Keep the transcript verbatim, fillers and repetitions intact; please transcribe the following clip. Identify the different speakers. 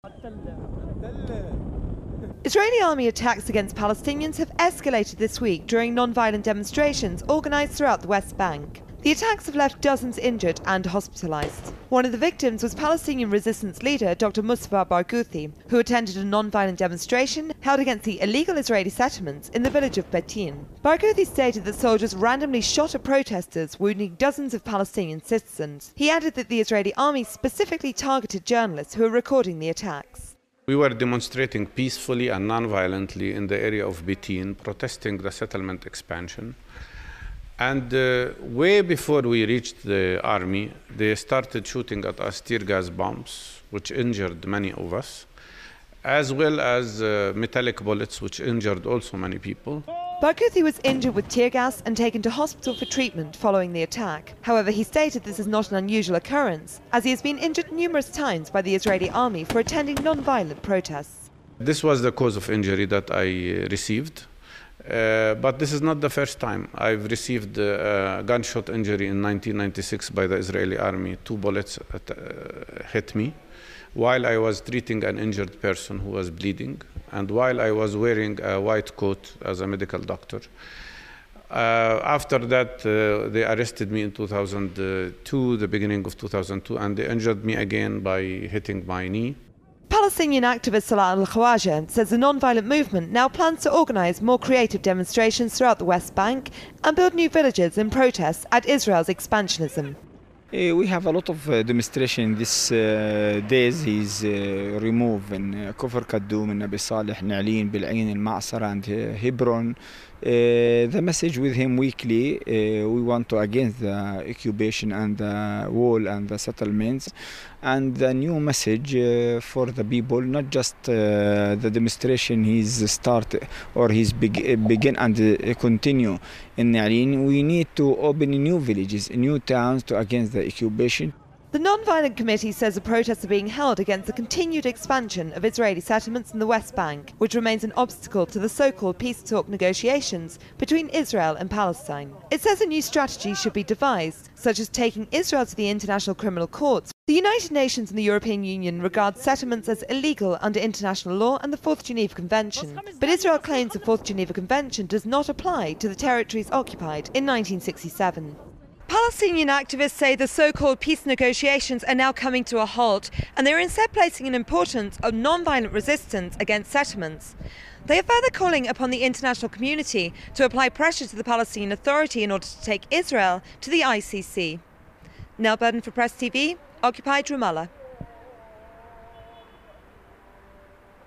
Speaker 1: Israeli army attacks against Palestinians have escalated this week during non-violent demonstrations organised throughout the West Bank. The attacks have left dozens injured and hospitalised. One of the victims was Palestinian resistance leader Doctor Mustafa Barghouti, who attended a non-violent demonstration held against the illegal Israeli settlements in the village of Betin. Barghouti stated that soldiers randomly shot at protesters, wounding dozens of Palestinian citizens. He added that the Israeli army specifically targeted journalists who were recording the attacks.
Speaker 2: We were demonstrating peacefully and non-violently in the area of Betin, protesting the settlement expansion. And uh, way before we reached the army, they started shooting at us tear gas bombs, which injured many of us, as well as uh, metallic bullets, which injured also many people.
Speaker 1: Barghouti was injured with tear gas and taken to hospital for treatment following the attack. However, he stated this is not an unusual occurrence, as he has been injured numerous times by the Israeli army for attending non-violent protests.
Speaker 2: This was the cause of injury that I uh, received. Uh, but this is not the first time. I've received uh, a gunshot injury in nineteen ninety-six by the Israeli army. Two bullets at, uh, hit me while I was treating an injured person who was bleeding, and while I was wearing a white coat as a medical doctor. Uh, after that, uh, they arrested me in two thousand two, the beginning of two thousand two, and they injured me again by hitting my knee.
Speaker 1: Palestinian activist Salah al-Khawaja says the non-violent movement now plans to organise more creative demonstrations throughout the West Bank and build new villages in protest at Israel's expansionism.
Speaker 3: We have a lot of uh, demonstration these uh, days. He's uh, removed in uh, Kufr Kadum, in Nabi Saleh, Na'lin, Bil'ain, Al-Ma'asara and uh, Hebron. Uh, the message with him weekly, uh, we want to against the occupation and the wall and the settlements, and the new message uh, for the people, not just uh, the demonstration he's start or he's beg begin and uh, continue in Na'lin. We need to open new villages, new towns to against the occupation.
Speaker 1: The Non-Violent Committee says the protests are being held against the continued expansion of Israeli settlements in the West Bank, which remains an obstacle to the so-called peace talk negotiations between Israel and Palestine. It says a new strategy should be devised, such as taking Israel to the International Criminal Courts. The United Nations and the European Union regard settlements as illegal under international law and the Fourth Geneva Convention. But Israel claims the Fourth Geneva Convention does not apply to the territories occupied in nineteen sixty-seven. Palestinian activists say the so-called peace negotiations are now coming to a halt, and they are instead placing an importance on non-violent resistance against settlements. They are further calling upon the international community to apply pressure to the Palestinian Authority in order to take Israel to the I C C. Nell Burden for Press T V, occupied Ramallah.